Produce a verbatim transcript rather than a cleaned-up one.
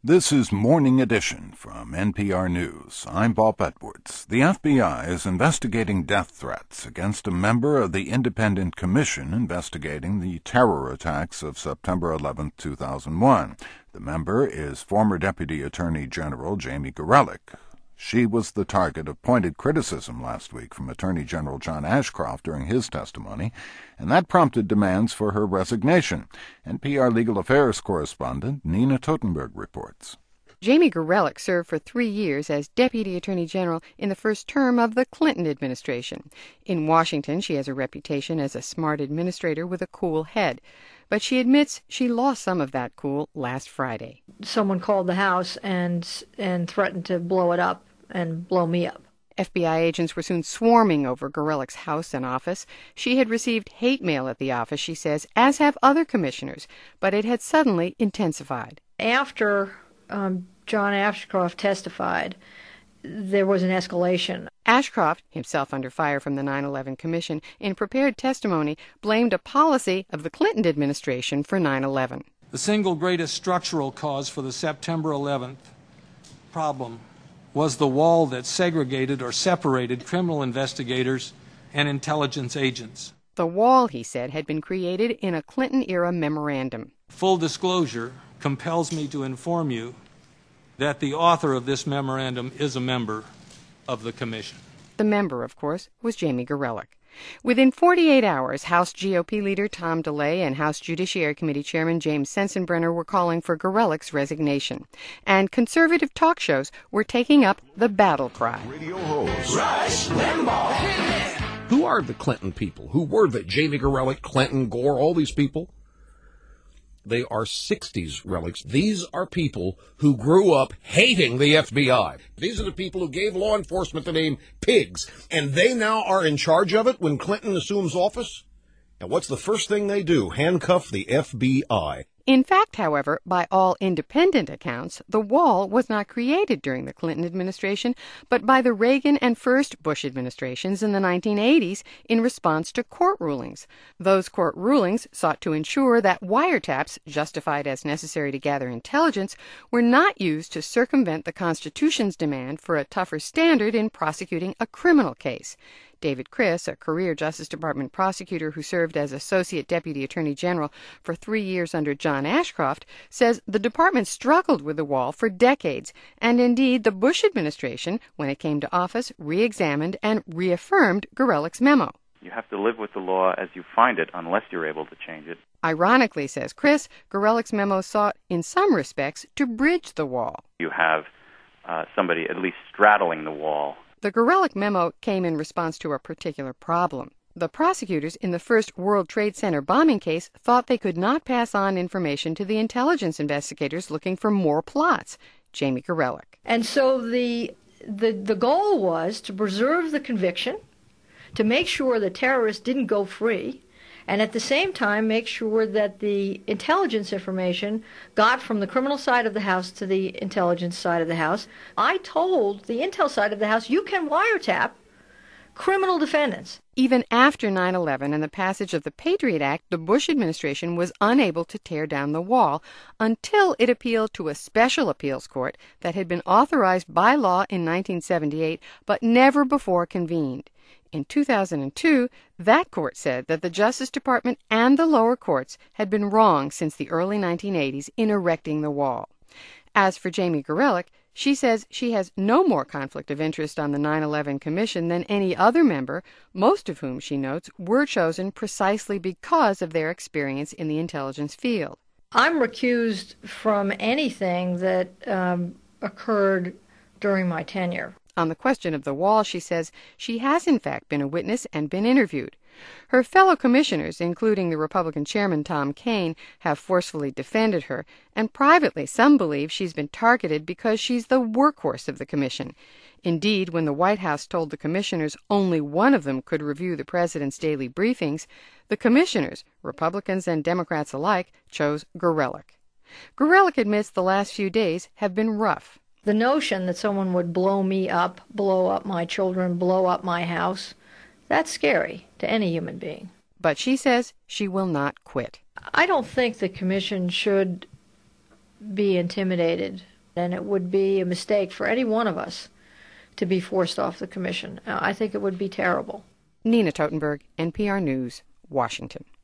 This is Morning Edition from N P R News. I'm Bob Edwards. The F B I is investigating death threats against a member of the Independent Commission investigating the terror attacks of September eleventh, two thousand one. The member is former Deputy Attorney General Jamie Gorelick. She was the target of pointed criticism last week from Attorney General John Ashcroft during his testimony, and that prompted demands for her resignation. N P R Legal Affairs correspondent Nina Totenberg reports. Jamie Gorelick served for three years as Deputy Attorney General in the first term of the Clinton administration. In Washington, she has a reputation as a smart administrator with a cool head. But she admits she lost some of that cool last Friday. Someone called the house and and threatened to blow it up and blow me up. F B I agents were soon swarming over Gorelick's house and office. She had received hate mail at the office, she says, as have other commissioners, but it had suddenly intensified. After um, John Ashcroft testified, there was an escalation. Ashcroft, himself under fire from the nine eleven Commission, in prepared testimony blamed a policy of the Clinton administration for nine eleven. The single greatest structural cause for the September eleventh problem was the wall that segregated or separated criminal investigators and intelligence agents. The wall, he said, had been created in a Clinton-era memorandum. Full disclosure compels me to inform you that the author of this memorandum is a member of the Commission. The member, of course, was Jamie Gorelick. Within forty-eight hours, House G O P leader Tom DeLay and House Judiciary Committee Chairman James Sensenbrenner were calling for Gorelick's resignation. And conservative talk shows were taking up the battle cry. Radio host Rush Limbaugh. Who are the Clinton people? Who were the Jamie Gorelick, Clinton, Gore, all these people? They are sixties relics. These are people who grew up hating the F B I. These are the people who gave law enforcement the name pigs, and they now are in charge of it when Clinton assumes office. And what's the first thing they do? Handcuff the F B I. In fact, however, by all independent accounts, the wall was not created during the Clinton administration, but by the Reagan and first Bush administrations in the nineteen eighties in response to court rulings. Those court rulings sought to ensure that wiretaps, justified as necessary to gather intelligence, were not used to circumvent the Constitution's demand for a tougher standard in prosecuting a criminal case. David Criss, a career Justice Department prosecutor who served as Associate Deputy Attorney General for three years under John Ashcroft, says the department struggled with the wall for decades, and indeed the Bush administration, when it came to office, re-examined and reaffirmed Gorelick's memo. You have to live with the law as you find it unless you're able to change it. Ironically, says Criss, Gorelick's memo sought, in some respects, to bridge the wall. You have uh, somebody at least straddling the wall. The Gorelick memo came in response to a particular problem. The prosecutors in the first World Trade Center bombing case thought they could not pass on information to the intelligence investigators looking for more plots. Jamie Gorelick. And so the, the, the goal was to preserve the conviction, to make sure the terrorists didn't go free, and at the same time make sure that the intelligence information got from the criminal side of the house to the intelligence side of the house. I told the intel side of the house, you can wiretap criminal defendants. Even after nine eleven and the passage of the Patriot Act, the Bush administration was unable to tear down the wall until it appealed to a special appeals court that had been authorized by law in nineteen seventy-eight but never before convened. In two thousand two, that court said that the Justice Department and the lower courts had been wrong since the early nineteen eighties in erecting the wall. As for Jamie Gorelick, she says she has no more conflict of interest on the nine eleven Commission than any other member, most of whom, she notes, were chosen precisely because of their experience in the intelligence field. I'm recused from anything that um, occurred during my tenure. On the question of the wall, she says she has in fact been a witness and been interviewed. Her fellow commissioners, including the Republican chairman Tom Kean, have forcefully defended her, and privately some believe she's been targeted because she's the workhorse of the commission. Indeed, when the White House told the commissioners only one of them could review the president's daily briefings, the commissioners, Republicans and Democrats alike, chose Gorelick. Gorelick admits the last few days have been rough. The notion that someone would blow me up, blow up my children, blow up my house, that's scary to any human being. But she says she will not quit. I don't think the commission should be intimidated And it would be a mistake for any one of us to be forced off the commission. I think it would be terrible. Nina Totenberg, N P R News, Washington.